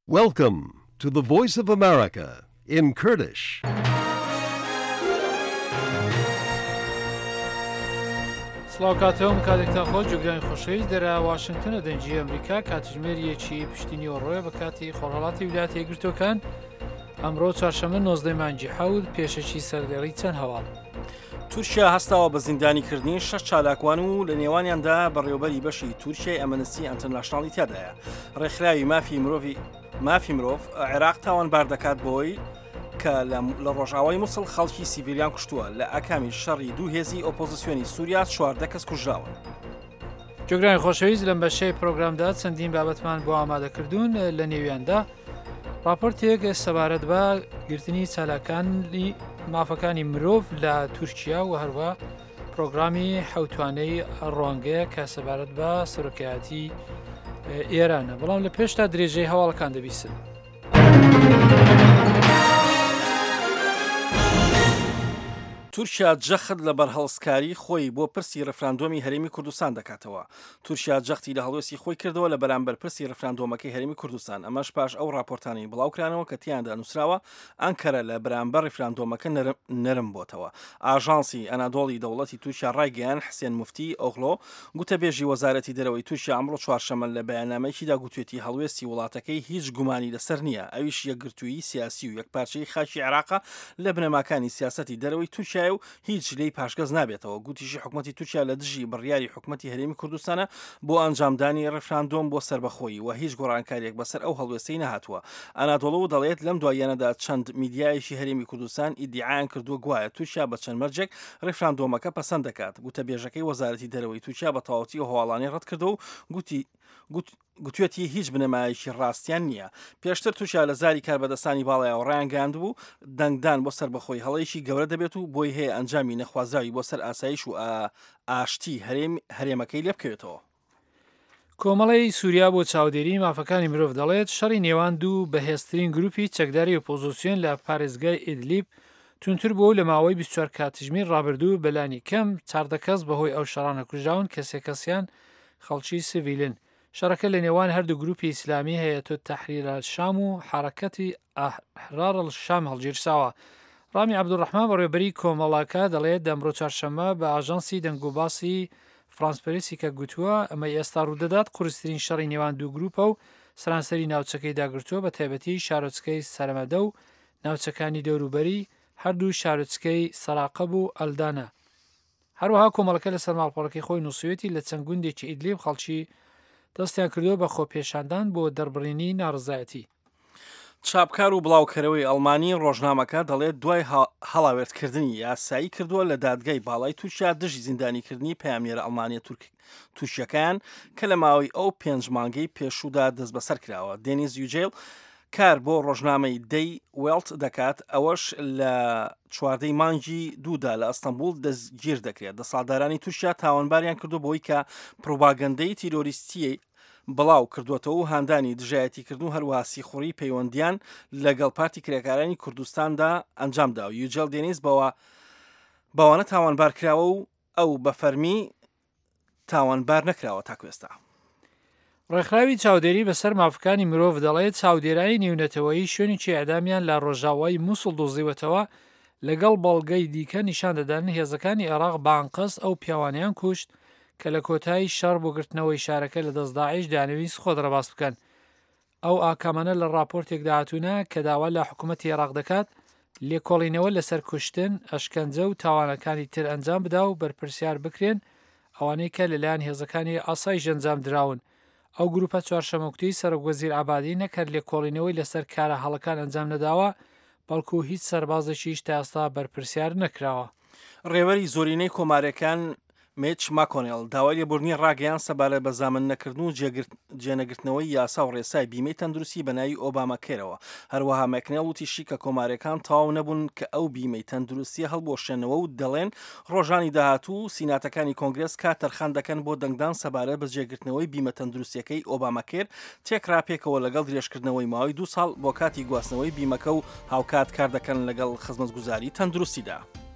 Welcome to the Voice of America in Kurdish. سڵاوکاتەوەم کاتێکتان خۆش جوگرانی خۆشەویست دەرا واشنگتنە دەنجی ئەمریکا کاتژمێریەکی پشتینی ئۆڕۆیە بە کاتی خۆرهەڵاتی ویلایەتە یەکگرتووەکان ئەمڕۆ چوارشەممە 19 مانگی حەوت پێشەکی سەردێڕی چەند هەواڵ. تورکیا هەستاوە بە زیندانیکردنی 6 چالاکوان و لە نێوانیاندا بەڕێوەبەری بەشی تورکیای ئەمەنستی ئەنتەرناشناڵی تیادایە. ڕێکخراوی مافی مرۆڤ عێراق تاوانبار دەکات بۆی کە لە ڕۆژاوای مووسڵ خەڵکی سیڤیلیان کوشتووە لە ئاکامی شەڕی دوو هێزی ئۆپۆزیسیۆنی سووریا 14 کەس کوژراون. جوگرانی خۆشەویست لەم بەشەی پرۆگرامدا چەندین بابەتمان بۆ ئامادەکردوون لە نێویاندا راپۆرتێک سەبارەت بە گرتنی چالاکانی مافەکانی مرۆڤ لە تورکیا و هەروە پرۆگرامی حەوتوانەی ڕۆنگەیە کە سەبارەت بە سەرۆکایەتی ئێرانە، بەڵام لە پێشتا درێژەی هەواڵەکان دەبیستن. تورکیا جەخت لە بەرهەڵسکاری خۆی بۆ پرسی ڕفراندۆمی هەرێمی کوردستان دەکاتەوە. تورکیا جەختی لە هەڵوێستی خۆی کردەوە لە بەرامبەر پرسی ڕفراندۆمەکەی هەرێمی کوردستان، ئەمەش پاش ئەو راپۆرتانی بڵاوکرانەوە کە تیاندا نووسراوە ئەنکەرە لە بەرامبەر ڕفراندۆمەکە نەرم بۆتەوە. ئاژانسی ئەنادۆڵی دەوڵەتی تورکیا ڕایگەیان حسێن موفتی ئۆغڵۆ گوتەبێژی وەزارەتی دەرەوەی تورکیا ئەمڕۆ چوارشەممە لە بەیاننامەیەکیدا گوتوێتی هەڵوێستی وڵاتەکەی هیچ گومانی لەسەر نییە، ئەویش یەکگرتووی سیاسی و یەکپارچەی خاکی عێراقە لە بنەماکانی سیاسەتی دەرەوەی تورکیا و هیچ لێی پاشگەز نابێتەوە. گوتیشی حکوومەتی تورکیا لە دژی بڕیاری حکوومەتی هەرێمی کوردستانە بۆ ئەنجامدانی ڕفراندۆم بۆ سربەخۆیی و هیچ گۆڕانکاریەک بەسەر ئەو هەڵوێستەی نەهاتووە. ئەنادۆڵە و دەڵێت لەم دواییانەدا چەند میدیایەکی هەرێمی کوردستان ئیدعایان کردووە گوایە تورکیا بە چەند مەرجێک ڕفراندۆمەکە پەسەند دەکات. گوتەبێژەکەی وەزارەتی دەرەوەی تورکیا بە تەواوەتی و هەواڵانی ڕەت کردەوە و گوتوێتی هیچ بنەمایەکی ڕاستیان نییە. پێشتر تووشیا لە زاری کاربەدەستانی باڵایەوە ڕایانگەاند بوو دەنگدان بۆ سربەخۆی هەڵەیەکی گەورە دەبێت و بۆی هەیە ئەنجامی نەخوازاوی بۆ سەر ئاسایش و ئاشتی هەرێمەکەی لێ بکەوێتەوە. کۆمەڵی سووریا بۆ چاودێری مافەکانی مرۆڤ دەڵێت شەڕی نێوان دوو بەهێزترین گروپی چەکداری ئۆپۆزیسیۆن لە پارێزگای ئیدلیب تونتر بوو لە ماوەی 24 کاتژمێر ڕابردوو بەلانی کەم 14 کەس بەهۆی ئەو شەڕانە کوژراون کە سێ کەسیان خەڵکی سڤیلن. شەڕەکە لە نێوان هەردوو گروپی ئیسلامی هەیەتۆ تەحریر الشام و حرەکەتی ئەحرار الشام هەڵگیرساوە. ڕامی عەبدوڕەحمان بەڕێوەبەری کۆمەڵاکە دەڵێت ئەمڕۆ چوارشەممە بە ئاژانسی دەنگوباسی فرانسپەرسی کە گوتووە ئەمە ئێستا ڕوودەدات قورسترین شەڕی نێوان دوو گروپە و سەرانسەری ناوچەکەی داگرتووە بە تایبەتی شارۆچکەی سەرمەدە و ناوچەکانی دەوروبەری هەردوو شارۆچکەی سەراقەب و ئەلدانە. هەروەها کۆمەڵەکە لە سەر ماڵپەڕەکەی خۆی نووسوێتی لە چەند گوندێکی ئیدلیب خەڵکی دەستیان کردووە بە خۆپێشاندان بۆ دەربڕینی ناڕزایەتی. چاپکار و بڵاوکەرەوەی ئەڵمانی ڕۆژنامەکە دەڵێت دوای هەڵاوێردکردنی یاسایی کردووە لە دادگای باڵای تورکیا دژی زیندانیکردنی پەیامێرە ئەڵمانیە تووشیەکان کە لە ماوەی ئەو 5 مانگەی پێشوودا دەست بەسەر کراوە. دێنیز یوجێل کار بۆ ڕۆژنامەی دەی وێڵت دەکات، ئەوەش لە 14 مانگی دوودا لە ئەستەمبول دەستگیر دەکرێت. دەسەڵاتدارانی تورکیا تاوانباریان کردو بۆی کە پروپاگەندەی تیرۆریستی بڵاو کردوێتەوە و هاندانی دژایەتیکردن و هەروەها سیخوڕی پەیوەندیان لەگەڵ پارتی کرێکارانی کوردستاندا ئەنجامدا و یوجێل دێنیز بەوانە تاوانبار کراوە و ئەو بە فەرمی تاوانبار نەکراوە تاکوێستا. ڕێکخراوی چاودێری بەسەر مافەکانی مرۆڤ دەڵێت چاودێرایی نێونەتەوەیی شوێنی ئەدامیان لە ڕۆژاوای مووسڵ دۆزیوەتەوە لەگەڵ بەڵگەی دیکە نیشان دەدان هێزەکانی عێراق بانقەس ئەو پیاوانیان کوشت کە لە کۆتایی شەڕ بۆ گرتنەوەی شارەکە لە دەست داعش دانەویست خۆ دەڕەباس بکەن. ئەو ئاکامانە لە راپۆرتێک داهاتوونە کە داوا لە حکوومەتی عێراق دەکات لێکۆڵینەوە لەسەر کوشتن، ئەشکەنجە و تاوانەکانی تر ئەنجام بدا و بەرپرسیار بکرێن ئەوانەی کە لەلایەن هێزەکانی ئاسایش ئەنجام دراون. ئەو گروپە چوارشەممەکتی سەرۆکوەزیر عەبادی نەکرد لێکۆڵینەوەی لەسەر کارە هەڵەکان ئەنجام نەداوە، بەڵکو هیچ سەربازێکیش تا ئێستا بەرپرسیار نەکراوە. ڕێوەری زۆرینەی کۆمارەکان میچ ماکۆنێل داوای لێبوردنی ڕاگەیان سەبارەت بە زامن نەکردن و جێنەگرتنەوەی یاسا و ڕێسای بیمەی تەندروستی بە ناوی ئۆبامەکێرەوە. هەروەها مەکنێڵ وتیشی کە کۆمارەکان تەواو نەبوون کە ئەو بیمەی تەندروستی هەڵبۆشێنەوە و دەڵێن ڕۆژانی داهاتوو سیناتەکانی کۆنگرس کات تەرخان دەکەن بۆ دەنگدان سەبارەت بە جێگرتنەوەی بیمە تەندروستیەکەی ئۆبامەکێر تێکراپێکەوە لەگەڵ درێژکردنەوەی ماوەی 2 ساڵ بۆ کاتی گواستنەوەی بیمەکە و هاوکات کار دەکەن لەگەڵ خزمەتگوزاری تەندروستیدا.